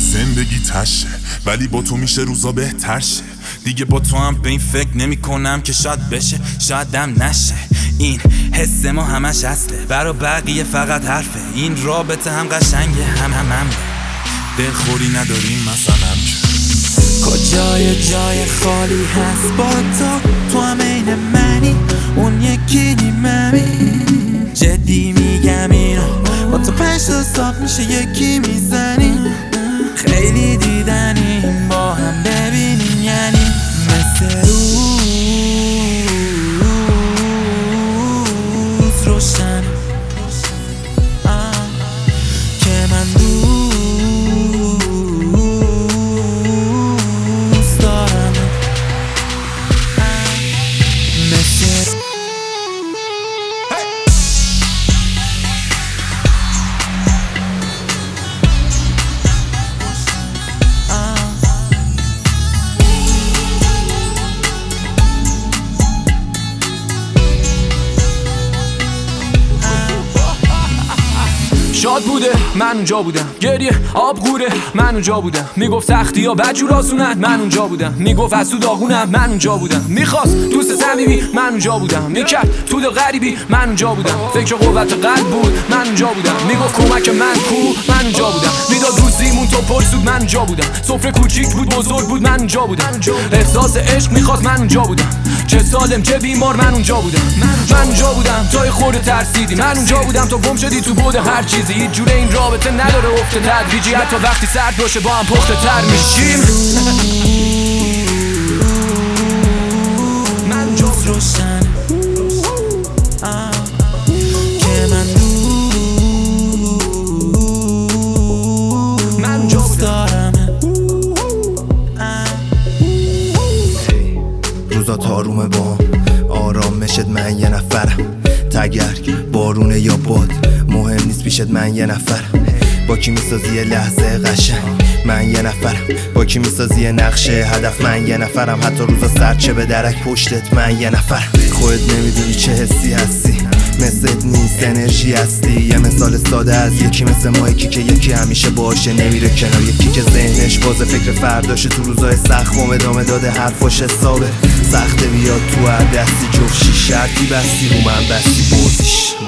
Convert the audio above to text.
زندگی تشه ولی با تو میشه روزا بهتر شه. دیگه با تو هم به این فکر نمی کنم که شاید بشه شایدم نشه. این حس ما همش اصله، برا بقیه فقط حرفه. این رابطه هم قشنگه هم دلخوری نداریم مثلا کجای جای خالی هست با تو هم عین منی اون یکی نیممی. جدی میگم اینو با تو 5 تا صاف میشه یکی میزنی. خیلی دیدنیم با هم ببینیم یعنی مثل روز روشن که من دوست دارم مثل شاد بوده من اونجا بودم، گریه آب غوره من اونجا بودم. میگفت سختی ها بدجور آسونن من اونجا بودم. میگفت از تو داغونم من اونجا بودم. میخواست دوست صمیمی من اونجا بودم. میکرد تو دل غریبی من اونجا بودم. فکر قوت قلب بود من اونجا بودم. میگفت کمک من کو من اونجا بودم. میداد روزیمون تو پرسود من اونجا بودم. سفره کوچیک بود بزرگ بود من اونجا بودم. احساس عشق میخواست من اونجا بودم. چه سالم چه بیمار من اونجا بودم. من اونجا بودم تا خورده ترسیدی. من اونجا بودم تا گم شدی تو بود هر چیزی. هیچ جوره این رابطه نداره افت تدریجی. حتی وقتی سرد باشه با هم پخته تر میشیم. من جز روشن که من دوست دارم. روزا تارومه بام آرام مشد من یه نفرم. تگرگ بارونه یا باد مهم نیست پیشت من یه نفرم. با کی میسازی یه لحظه قشنگ من یه نفرم. با کی میسازی یه نقشه هدف من یه نفرم. حتی روزا سرچه به درک پشتت من یه نفرم. خودت نمیدونی چه حسی هستی، مثلت نیست انرژی هستی. یه مثال ساده از یکی مثل ما، یکی که یکی همیشه باشه نمیره کنار. یکی که ذهنش بازه فکر فرداشه تو روزای سخت و ادامه داده حرفاش حسابه. سخته بیاد تو هر دستی جفشی شرطی بستی رو من بستی بردیش.